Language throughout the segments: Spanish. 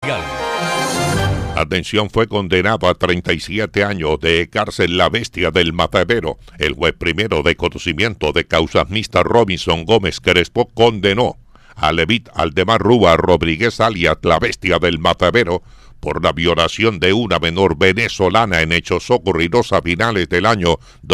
Judicial. Atención, fue condenado a 37 años de cárcel la bestia del Matadero. El juez primero de conocimiento de causas mixtas Robinson Gómez Crespo condenó a Levit Aldemar Rúa Rodríguez alias la bestia del Matadero por la violación de una menor venezolana en hechos ocurridos a finales del año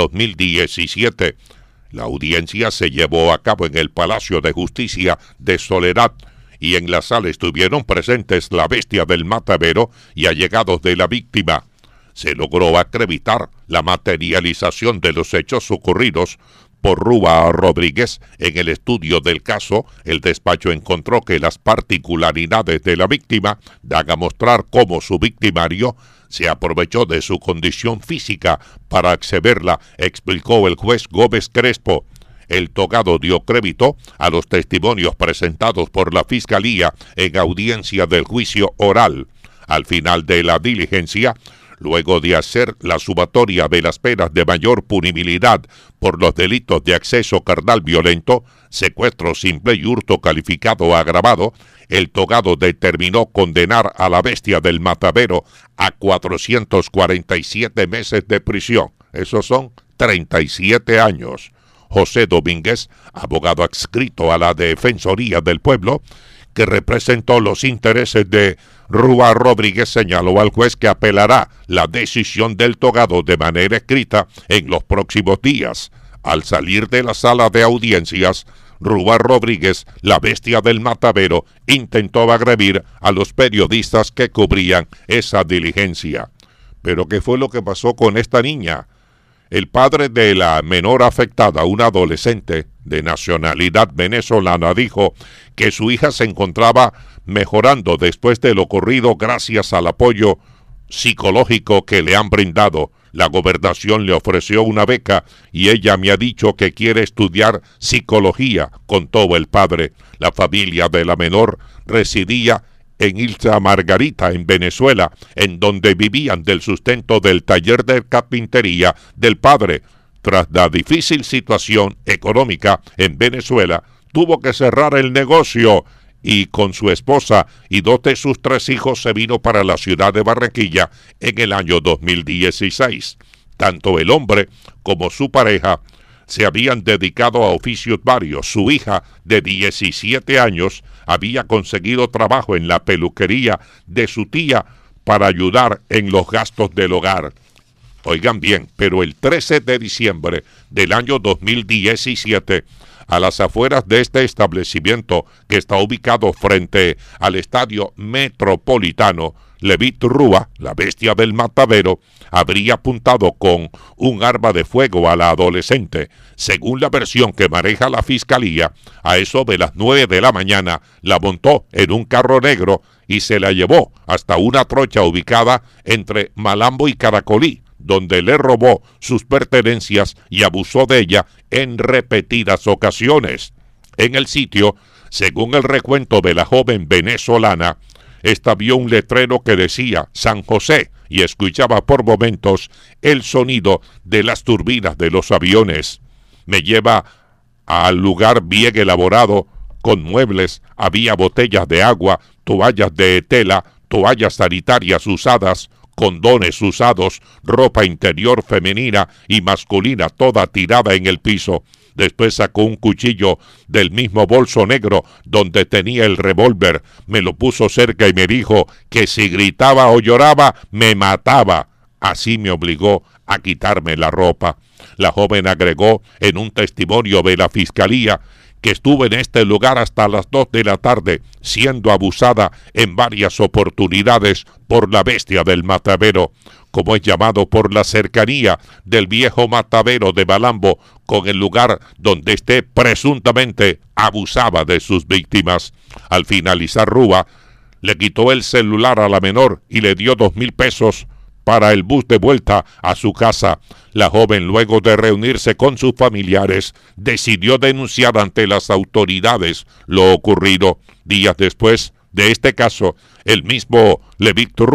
2017. La audiencia se llevó a cabo en el Palacio de Justicia de Soledad y en la sala estuvieron presentes la bestia del Matadero y allegados de la víctima. Se logró acreditar la materialización de los hechos ocurridos por Rúa Rodríguez. En el estudio del caso, el despacho encontró que las particularidades de la víctima dan a mostrar cómo su victimario se aprovechó de su condición física para accederla, explicó el juez Gómez Crespo. El togado dio crédito a los testimonios presentados por la Fiscalía en audiencia del juicio oral. Al final de la diligencia, luego de hacer la sumatoria de las penas de mayor punibilidad por los delitos de acceso carnal violento, secuestro simple y hurto calificado agravado, el togado determinó condenar a la bestia del Matadero a 447 meses de prisión. Esos son 37 años. José Domínguez, abogado adscrito a la Defensoría del Pueblo, que representó los intereses de Rúa Rodríguez, señaló al juez que apelará la decisión del togado de manera escrita en los próximos días. Al salir de la sala de audiencias, Rúa Rodríguez, la bestia del Matadero, intentó agredir a los periodistas que cubrían esa diligencia. ¿Pero qué fue lo que pasó con esta niña? El padre de la menor afectada, una adolescente de nacionalidad venezolana, dijo que su hija se encontraba mejorando después de lo ocurrido gracias al apoyo psicológico que le han brindado. La gobernación le ofreció una beca y ella me ha dicho que quiere estudiar psicología, contó el padre. La familia de la menor residía en Isla Margarita, en Venezuela, en donde vivían del sustento del taller de carpintería del padre. Tras la difícil situación económica en Venezuela, tuvo que cerrar el negocio y con su esposa y dos de sus 3 hijos se vino para la ciudad de Barranquilla en el año 2016. Tanto el hombre como su pareja se habían dedicado a oficios varios. Su hija, de 17 años, había conseguido trabajo en la peluquería de su tía para ayudar en los gastos del hogar. Oigan bien, pero el 13 de diciembre del año 2017, a las afueras de este establecimiento que está ubicado frente al Estadio Metropolitano, Levit Rúa, la bestia del Matadero, habría apuntado con un arma de fuego a la adolescente. Según la versión que maneja la Fiscalía, a eso de las 9 de la mañana la montó en un carro negro y se la llevó hasta una trocha ubicada entre Malambo y Caracolí, donde le robó sus pertenencias y abusó de ella en repetidas ocasiones. En el sitio, según el recuento de la joven venezolana, esta vio un letrero que decía San José y escuchaba por momentos el sonido de las turbinas de los aviones. Me lleva al lugar bien elaborado, con muebles, había botellas de agua, toallas de tela, toallas sanitarias usadas, condones usados, ropa interior femenina y masculina toda tirada en el piso. Después sacó un cuchillo del mismo bolso negro donde tenía el revólver, me lo puso cerca y me dijo que si gritaba o lloraba, me mataba. Así me obligó a quitarme la ropa. La joven agregó en un testimonio de la Fiscalía que estuvo en este lugar hasta las 2 de la tarde, siendo abusada en varias oportunidades por la bestia del Matadero, como es llamado por la cercanía del viejo matadero de Malambo con el lugar donde este presuntamente abusaba de sus víctimas. Al finalizar Rúa, le quitó el celular a la menor y le dio 2,000 pesos para el bus de vuelta a su casa. La joven, luego de reunirse con sus familiares, decidió denunciar ante las autoridades lo ocurrido. Días después de este caso, el mismo Levit Rúa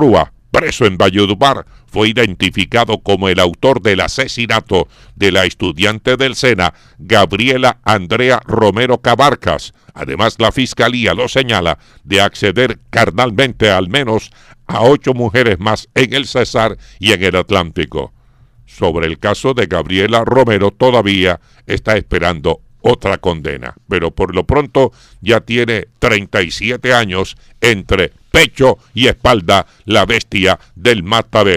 preso en Valledupar, fue identificado como el autor del asesinato de la estudiante del SENA, Gabriela Andrea Romero Cabarcas. Además, la Fiscalía lo señala de acceder carnalmente al menos a 8 mujeres más en el Cesar y en el Atlántico. Sobre el caso de Gabriela Romero todavía está esperando otra condena, pero por lo pronto ya tiene 37 años entre pecho y espalda la bestia del Matadero.